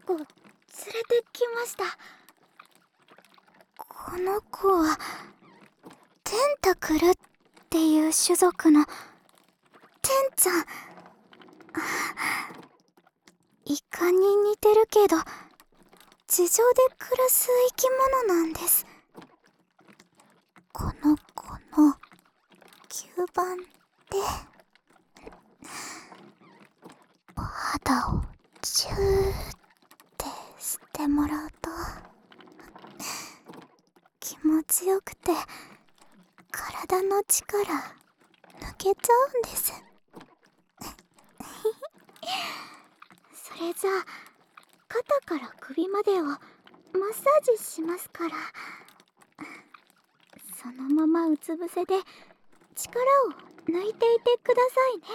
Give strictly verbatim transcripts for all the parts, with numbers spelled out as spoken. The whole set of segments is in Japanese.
子連れてきました。この子はテンタクルっていう種族のテンちゃん。イカに似てるけど地上で暮らす生き物なんです。この子の吸盤でお肌をチューってしてもらうと気持ちよくて体の力抜けちゃうんです。それじゃあ肩から首までをマッサージしますから、そのままうつ伏せで力を抜いていてくださいね。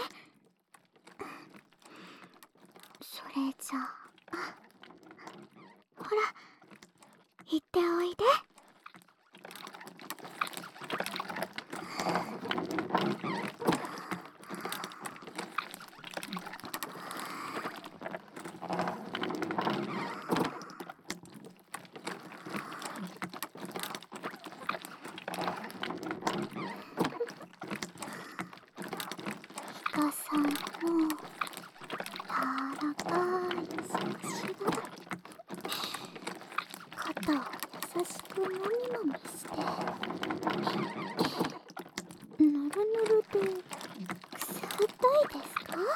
それじゃあ、ほら行っておいで。イカさんの柔らかい触手が肩を優しくもみもみしてぬるぬるでくすぐったいですか？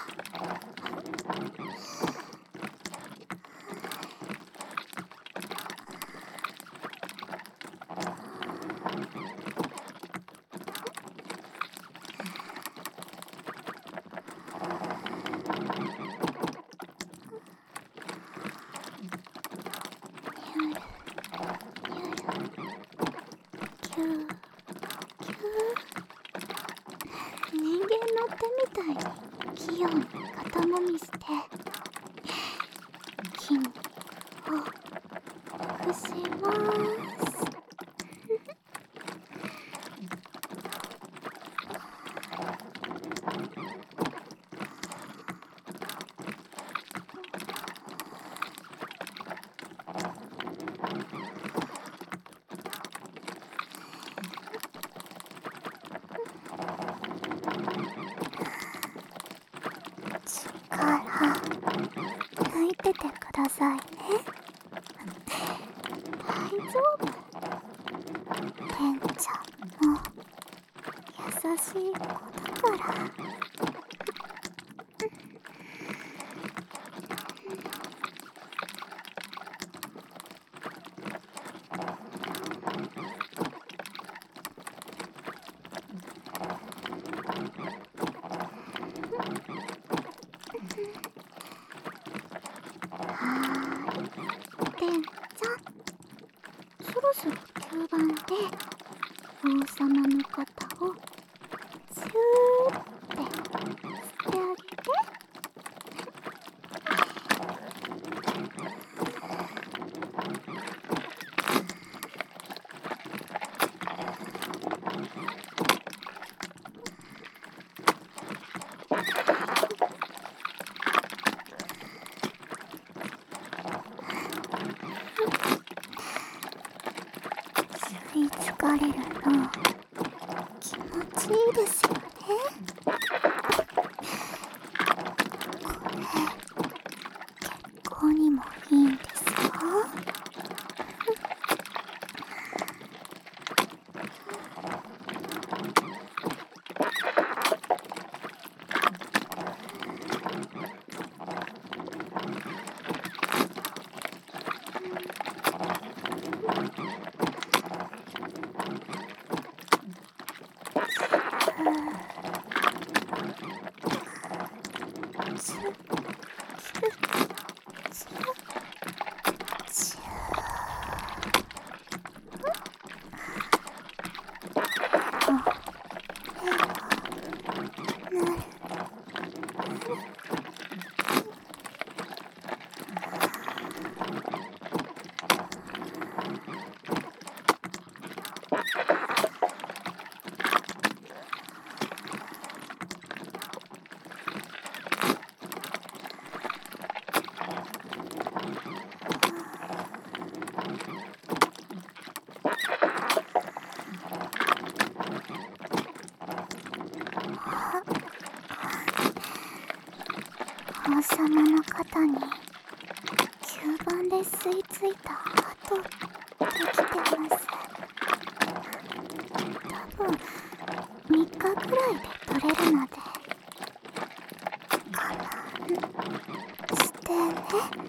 キューキュー、人間の手みたいに器用に肩もみして筋肉をほぐします。力抜いててくださいね。大丈夫。テンちゃんも優しい子だから。はーい、テンちゃん、そろそろ吸盤で王様の肩をシューって吸ってあげて。吸い付かれるの気持ちいいですよね。これ健康にもいいんですよ。 様の肩に吸盤で吸い付いた跡できてます。多分みっかくらいで取れるので我慢してね。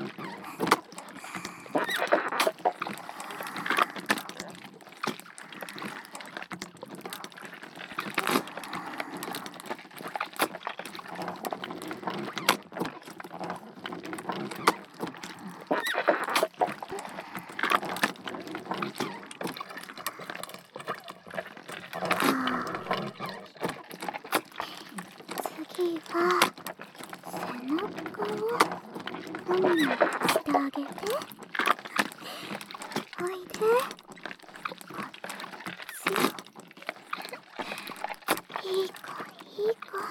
次は背中をもみもみしてあげて。おいで、こっち。いい子いい子。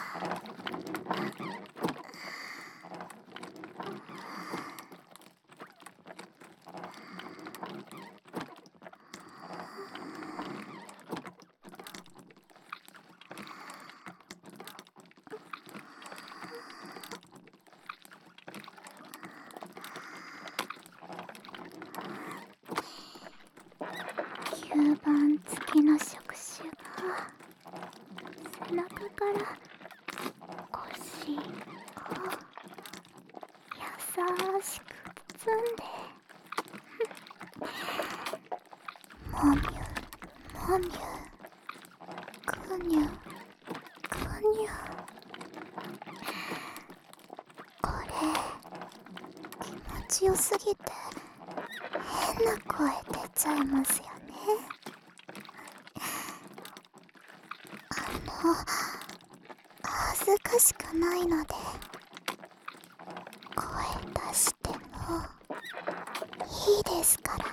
吸盤付きの触手が背中から腰を優しく包んでもみゅもみゅくにゅくにゅ。これ気持ちよすぎて変な声出ちゃいますよね。あの恥ずかしくないので声出してもいいですからね。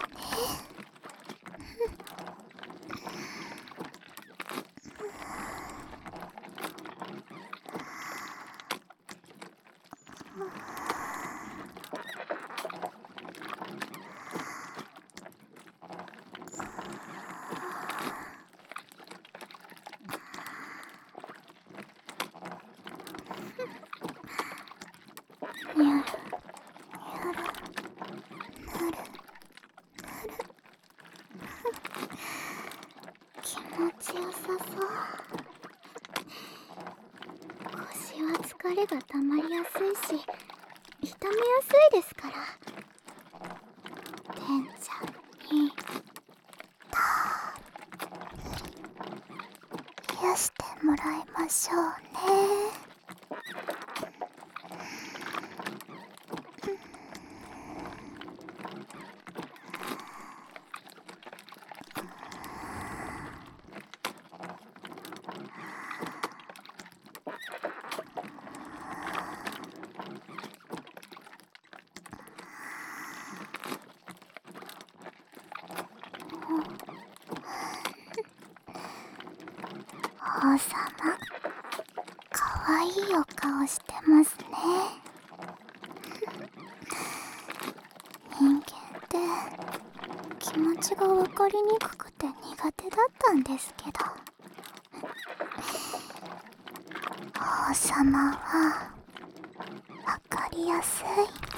にゃるにゃるなるなる気持ちよさそう。腰は疲れがたまりやすいし痛めやすいですから。てんちゃんにたっぷり癒してもらいましょうね。王様、かわいいお顔してますね。人間って気持ちが分かりにくくて苦手だったんですけど、王様は分かりやすい。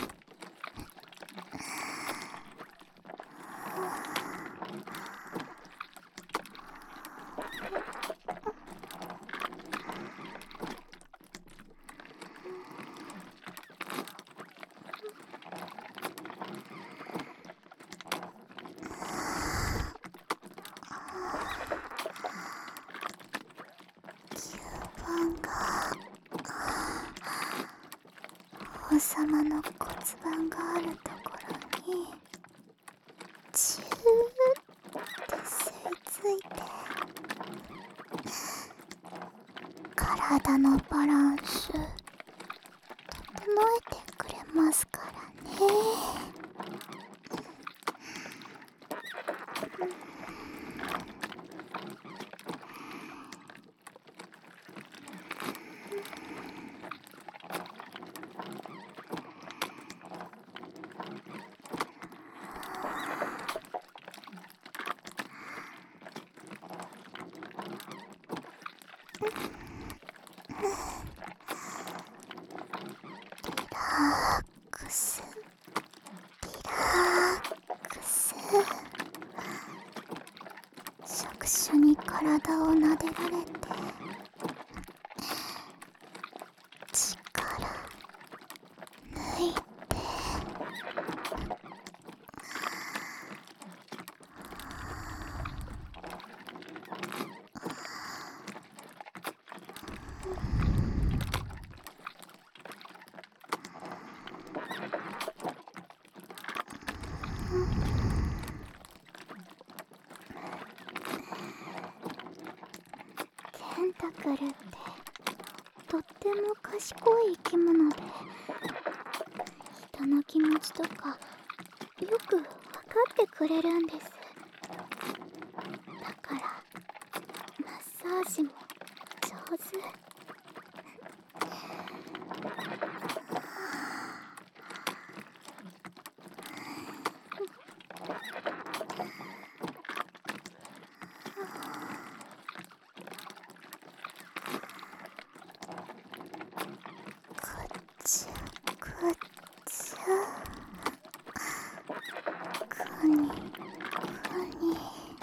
王様の骨盤があるところにチューって吸い付いて体のバランス整えてくれますからね。 ラックスリラックス。触手に体を撫でられて力抜いて。テンタクルってとっても賢い生き物で、人の気持ちとかよく分かってくれるんです。だからマッサージも上手。くちゅくちゅ、くにくに。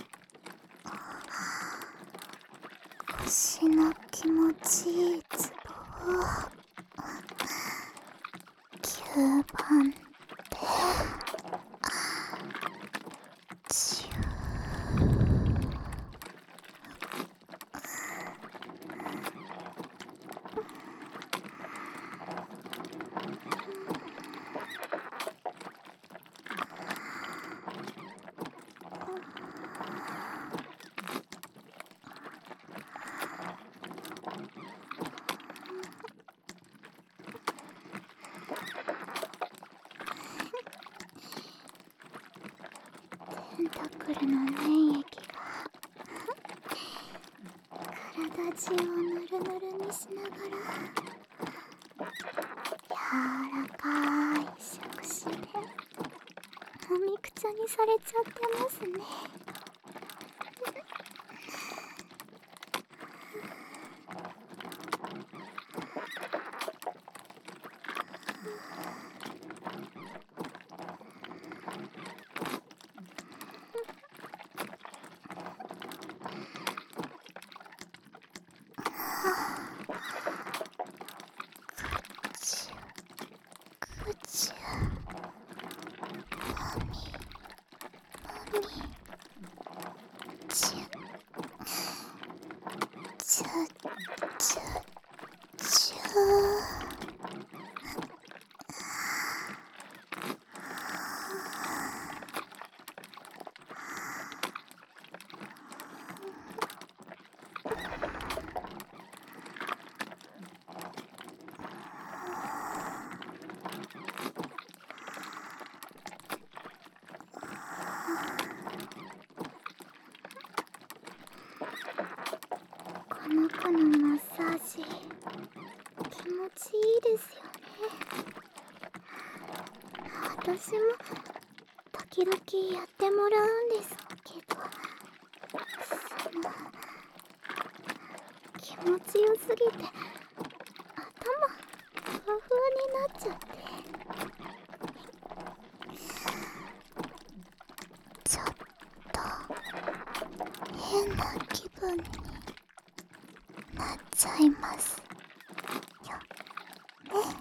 腰の気持ちいいツボをきゅうばんでチュー。テンタクルの粘液が体中をぬるぬるにしながら柔らかい触手でもみくちゃにされちゃってますね。くちゅもみもみちゅちゅちゅちゅ。この子のマッサージ気持ちいいですよね。私も時々やってもらうんですけど、その気持ちよすぎて頭ふわふわになっちゃって、ちょっと変な気分になっちゃいますよね。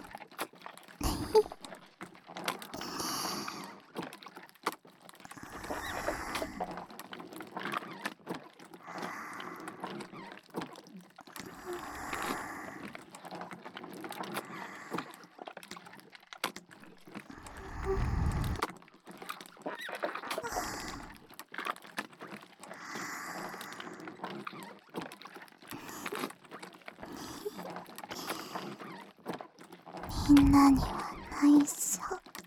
みんなには内緒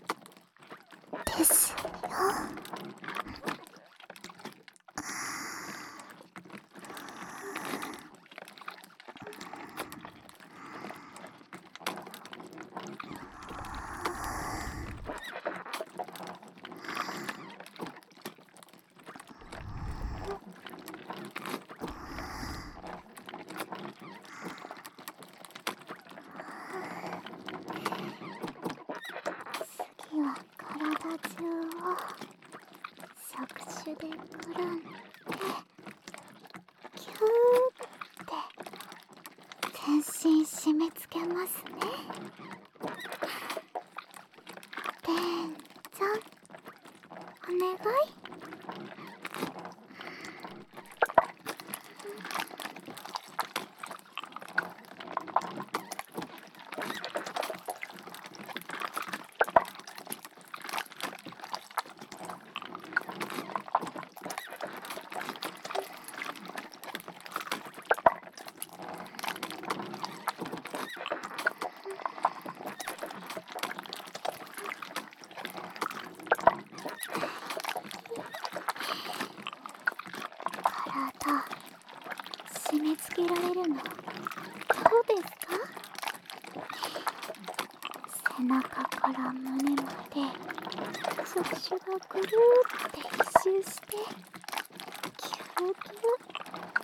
ですよ。 全身締め付けますね。てんちゃん、お願い。体締め付けられるのどうですか？背中から胸まで触手がぐるーって一周してキューキュー。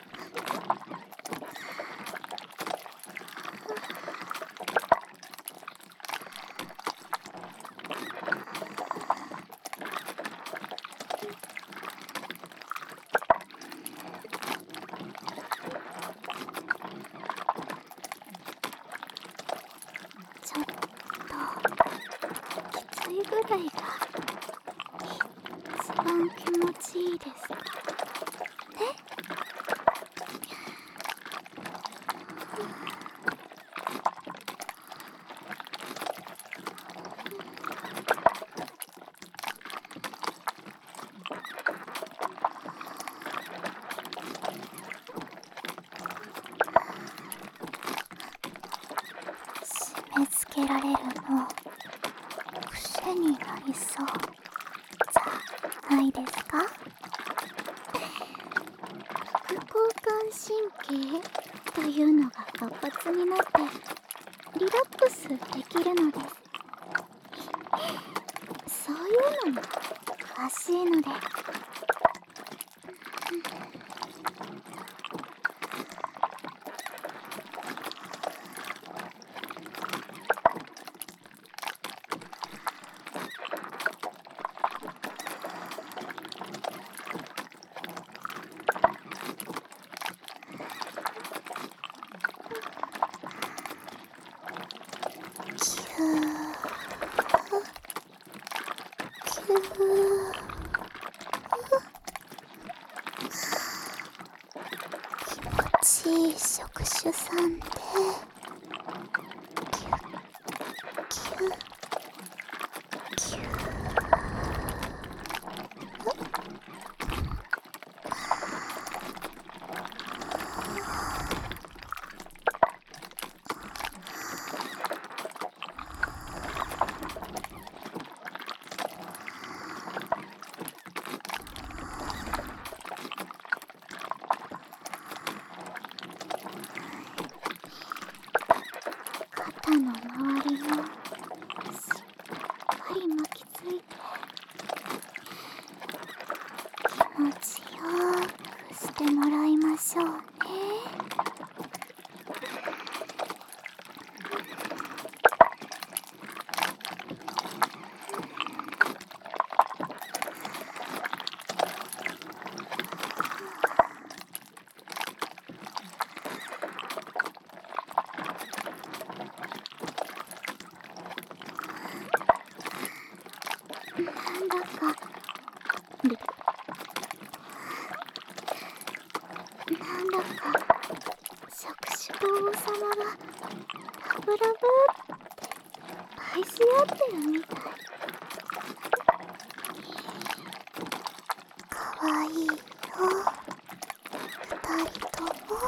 ちょっときついぐらいが一番気持ちいいですかね。締め付けられるの癖になりそうじゃないですか？副交感神経というのが活発になってリラックスできるのです。そういうのも詳しいので。キューキュー。気持ちいい触手さんでキュッキュッキュッ。肩の周りもしっかり巻きついて気持ちよくしてもらいましょうね。なんだかりなんだか触手と王様がラブラブって愛し合ってるみたい。かわいいよ二人とも。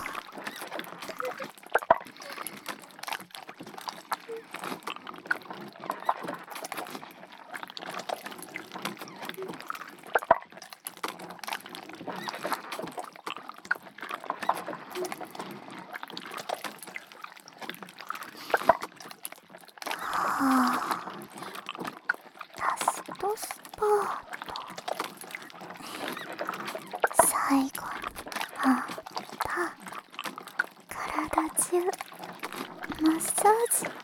はあ、ラストスパート。最後にまた体中マッサージ。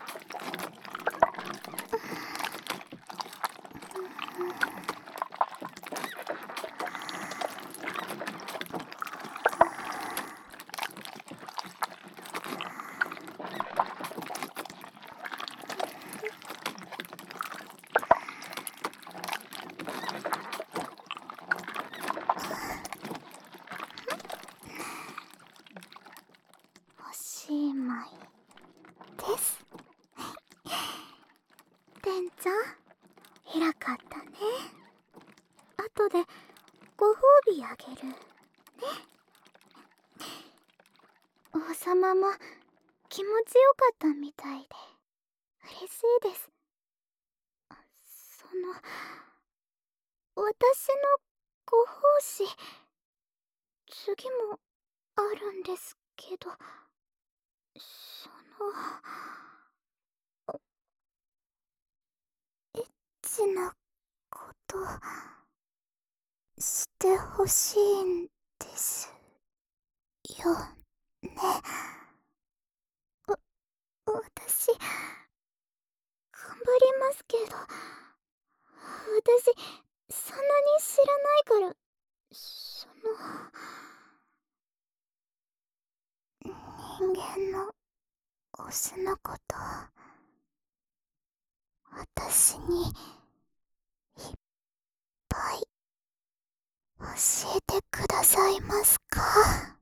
様も気持ちよかったみたいで嬉しいです。その私のご奉仕、次もあるんですけど、そのエッチなことしてほしいんですよね。わ私頑張りますけど、私そんなに知らないから。その人間のオスのこと私にいっぱい教えてくださいますか？